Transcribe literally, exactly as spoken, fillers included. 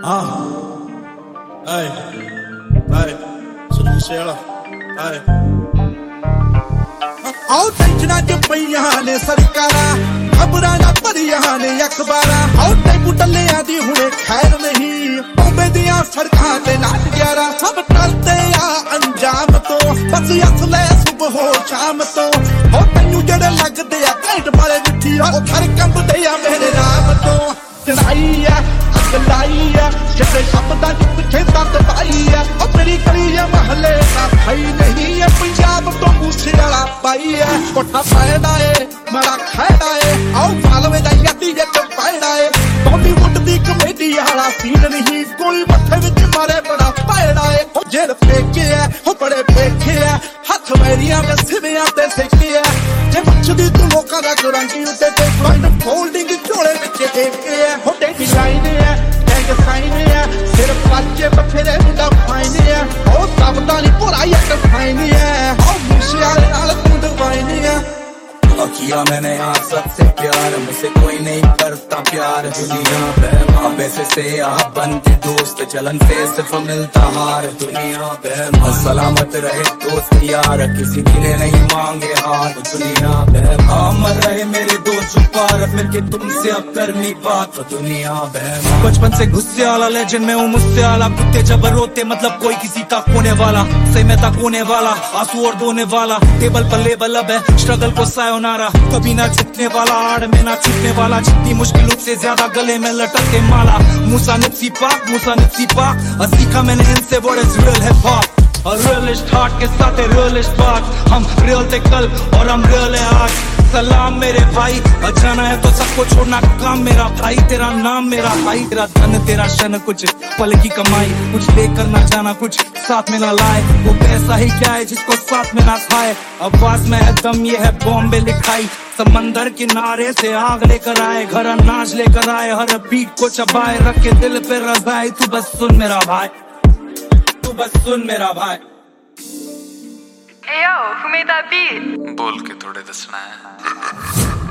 Ah, ay, ay, Soluciela, ay. आओ टेंशना च पईयां ने सरकारां खबरां ना भरियां ने अखबारां आओ टैंकू टल्लियां दी हुणे खैर नहीं बॉम्बे दियां सड़कां ते नाच ग्यारह सब टलदे आ अंजाम तो बस असले सुबह हो शाम तो ओ तैनू जेड़े लगदे आ घैंट वाले मिठी ओ घर कंबदे आ मेरे नाम तो चढ़ाई है अग लाई है जिते शब्दां च पिछे दर्द पाई है ओ मेरी गली है महल्ले का भाई नहीं है पंजाब तो मूसे वाला पाई है कोठा पैड़ा है बड़ा खैड़ा है आओ फालवे दा यती जट पैड़ा है बॉलीवुड दी कमेडी वाला सीन नहीं कोई मत्थे विच मारे बड़ा पैड़ा है ओ जेड़ फेके है ओ बड़े फेके है हथ मेरियां में सिवियां ते सेके है जे मछदी तू लोकां दा करंगी उते ते फाइंड फोल्डिंग झोले विच देखे है हो टेडी लाइन है टैग साइन है सिर्फ बच्चे बथेरे मुंडा फाइन है ओ सबदा नहीं भोला एक फाइन है ओ मूसे वाले नाल तू डिवाइन है किया मैंने आज सबसे प्यार मुझसे कोई नहीं करता प्यार दुनिया बेमां से से आप बनते दोस्त जलन से सिर्फ मिलता हार दुनिया बेमां सलामत रहे दोस्त यार किसी ने नहीं मांगे हार दुनिया बेमां मर रहे मेरे दोस्त छुपा रख मिलके तुमसे अब कर नहीं बात दुनिया बेमां बचपन से गुस्से वाला लेजेंड में हूँ मुझसे आला कुत्ते जब रोते मतलब कोई किसी का कोने वाला सही में तक होने वाला आंसू और धोने वाला टेबल पर लेबल अब है स्ट्रगल को सायोनारा कभी ना छुटने वाला आड़ में ना छूटने वाला जितनी मुश्किलों से ज्यादा गले में लटकते माला मूसा निप्सी पाक मूसा निप्सी पाक सीखा मैंने इनसे what is real hip hop और रियलिस्ट हार्ट के साथ है रियलिस्ट बात हम रियल थे कल और हम रियल है आज सलाम मेरे भाई जाना है तो सबको छोड़ना काम मेरा भाई तेरा नाम मेरा भाई तेरा धन तेरा शन कुछ पल की कमाई कुछ लेकर ना जाना कुछ साथ में ना लाए वो पैसा ही क्या है जिसको साथ में ना खाए आवाज में है दम ये है बॉम्बे लिखाई समंदर किनारे से आग लेकर आए घर अनाज लेकर आए हर बीट को चबाए रख के दिल पे रजाए तू बस सुन मेरा भाई तू बस सुन मेरा भाई Hey yo, who made that beat? बोल के थोड़े दसना है